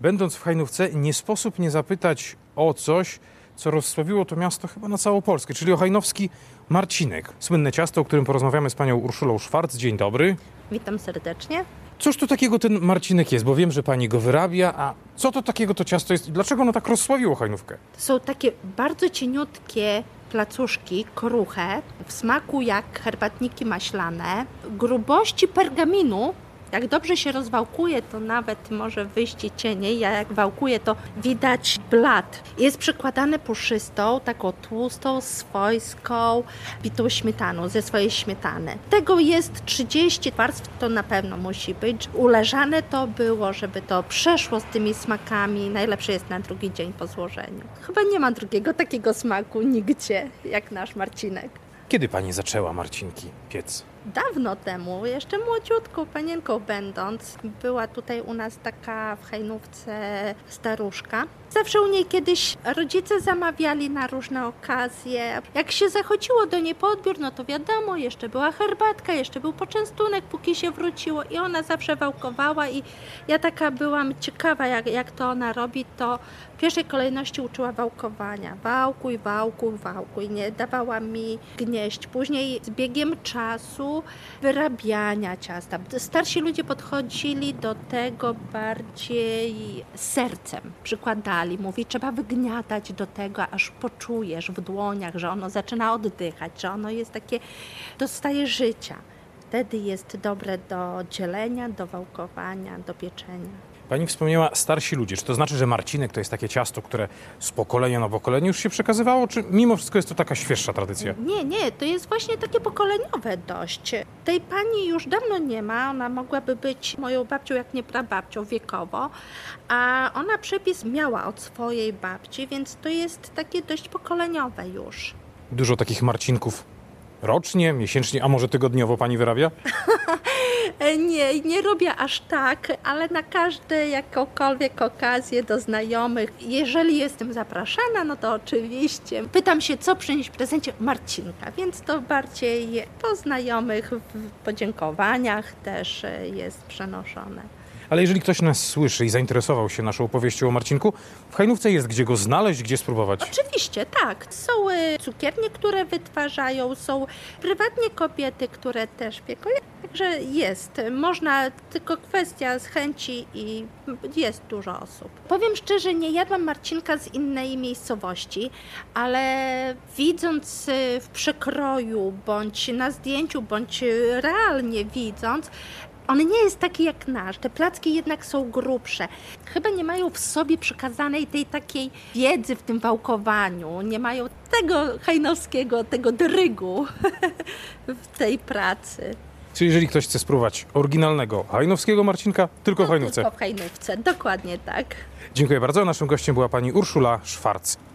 Będąc w Hajnówce, nie sposób nie zapytać o coś, co rozsławiło to miasto chyba na całą Polskę, czyli o hajnowski marcinek. Słynne ciasto, o którym porozmawiamy z panią Urszulą Szwarc. Dzień dobry. Witam serdecznie. Cóż to takiego ten marcinek jest? Bo wiem, że pani go wyrabia, a co to takiego to ciasto jest i dlaczego ono tak rozsławiło Hajnówkę? To są takie bardzo cieniutkie placuszki, kruche, w smaku jak herbatniki maślane, grubości pergaminu. Jak dobrze się rozwałkuje, to nawet może wyjść cieniej. Ja jak wałkuję, to widać blat. Jest przykładane puszystą, taką tłustą, swojską, bitą śmietaną, ze swojej śmietany. Tego jest 30 warstw, to na pewno musi być. Uleżane to było, żeby to przeszło z tymi smakami. Najlepsze jest na drugi dzień po złożeniu. Chyba nie ma drugiego takiego smaku nigdzie, jak nasz marcinek. Kiedy pani zaczęła marcinki piec? Dawno temu, jeszcze młodziutką panienką będąc, była tutaj u nas taka w Hajnówce staruszka. Zawsze u niej kiedyś rodzice zamawiali na różne okazje. Jak się zachodziło do niej po odbiór, no to wiadomo, jeszcze była herbatka, jeszcze był poczęstunek, póki się wróciło i ona zawsze wałkowała i ja taka byłam ciekawa, jak to ona robi, to w pierwszej kolejności uczyła wałkowania. Wałkuj, wałkuj, wałkuj, nie dawała mi gnieść. Później z biegiem czasu wyrabiania ciasta. Starsi ludzie podchodzili do tego bardziej sercem, przykładali. Mówi, trzeba wygniatać do tego, aż poczujesz w dłoniach, że ono zaczyna oddychać, że ono jest takie, dostaje życia. Wtedy jest dobre do dzielenia, do wałkowania, do pieczenia. Pani wspomniała starsi ludzie. Czy to znaczy, że marcinek to jest takie ciasto, które z pokolenia na pokolenie już się przekazywało, czy mimo wszystko jest to taka świeższa tradycja? Nie, to jest właśnie takie pokoleniowe dość. Tej pani już dawno nie ma, ona mogłaby być moją babcią, jak nie prababcią wiekowo, a ona przepis miała od swojej babci, więc to jest takie dość pokoleniowe już. Dużo takich marcinków rocznie, miesięcznie, a może tygodniowo pani wyrabia? Nie robię aż tak, ale na każde jakąkolwiek okazję do znajomych, jeżeli jestem zapraszana, no to oczywiście pytam się, co przynieść w prezencie marcinka, więc to bardziej po znajomych w podziękowaniach też jest przenoszone. Ale jeżeli ktoś nas słyszy i zainteresował się naszą opowieścią o marcinku, w Hajnówce jest gdzie go znaleźć, gdzie spróbować? Oczywiście, tak. Są cukiernie, które wytwarzają, są prywatnie kobiety, które też pieką. Także jest. Można, tylko kwestia z chęci i jest dużo osób. Powiem szczerze, nie jadłam marcinka z innej miejscowości, ale widząc w przekroju, bądź na zdjęciu, bądź realnie widząc, on nie jest taki jak nasz. Te placki jednak są grubsze. Chyba nie mają w sobie przekazanej tej takiej wiedzy w tym wałkowaniu. Nie mają tego hajnowskiego, tego drygu w tej pracy. Czyli jeżeli ktoś chce spróbować oryginalnego hajnowskiego marcinka, tylko w Hajnówce. Tylko w Hajnówce, dokładnie tak. Dziękuję bardzo. Naszym gościem była pani Urszula Szwarc.